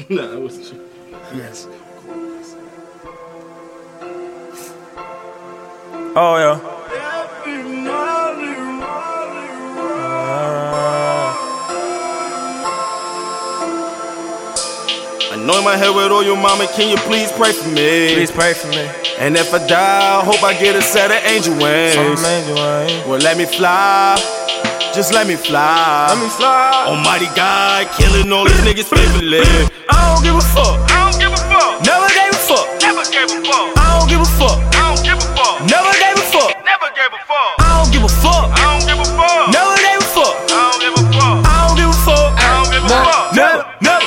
Nah, it wasn't you. Yes. Oh, yeah. Anoint my head with oil, mama, can you please pray for me? Please pray for me. And if I die, I hope I get a set of angel wings. Well, let me fly. Just let me fly. Let me fly. Almighty God, killing all these niggas faithfully. I don't give a fuck. I don't give a fuck. Never gave a fuck. Never gave a fuck. I don't give a fuck. I don't give a fuck. Never gave a fuck. Never gave a fuck. I don't give a fuck. I don't give a fuck. Never gave a fuck. I don't give a fuck. I don't give a fuck. I don't give a fuck. Never.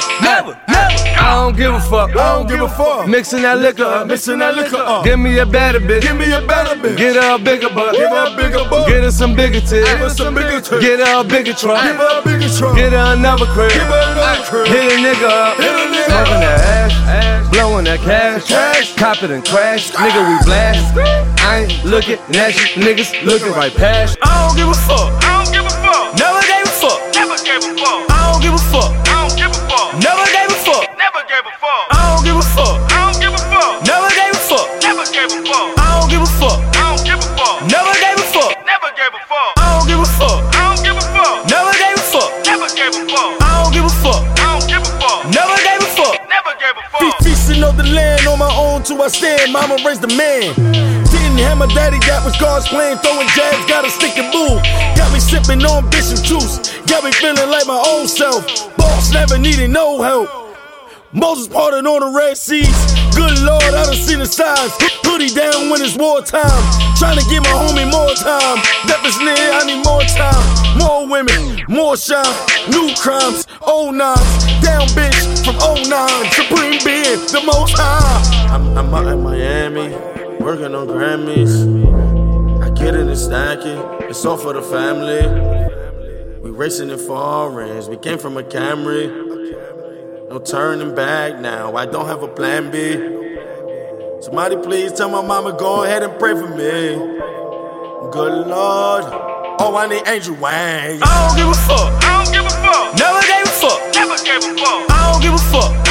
I don't give a fuck. I don't give a fuck. Mixing that liquor up. Mixing that liquor up. Give me a better bitch. Give me a better bitch. Get her a bigger butt. Give her a bigger butt. Get her some bigger tits. Give her some bigger tits. Get her a bigger truck. Give her a bigger truck. Get her another crib. Give her another crib. Hit a nigga up. Hit a nigga Smoking up. that ash. Blowing that cash. Cop it and crash. Nigga, we blast. I ain't looking at you. Niggas looking right past. I don't give a fuck. I don't give a fuck. Never gave a fuck. Never gave a fuck. I don't give a fuck. I don't give a fuck. Never gave a fuck. Never gave a fuck. I don't give a fuck. I don't give a fuck. Never gave a fuck. Never gave a fuck. I don't give a fuck. I don't give a fuck. Never gave a fuck. Never gave a fuck. I don't give a fuck. I don't give a fuck. Never gave a fuck. Never gave a fuck. I don't give a fuck. I don't give a fuck. Never gave a fuck. Never gave a fuck. Feasting on the land on my own till I stand. Mama raised a man. Didn't have my daddy, that was God's plan. Throwing jabs, got a stick and move. Got me sipping on Bishop juice. Got me feeling like my old self. Boss never needed no help. Moses parted on the Red Seas. Good Lord, I done seen the signs. Hoodie down when it's wartime. Trying to give my homie more time. Death is near, I need more time. More women, more shine. New crimes, old nines. Down bitch from 09. Supreme being the most high. I'm out in Miami, working on Grammys. I get it and stack it. It's all for the family. We racing in foreigns. We came from a Camry. No turning back now, I don't have a plan B. Somebody please tell my mama go ahead and pray for me. Good Lord, oh I need angel wings. I don't give a fuck. I don't give a fuck. Never gave a fuck. Never gave a fuck. I don't give a fuck.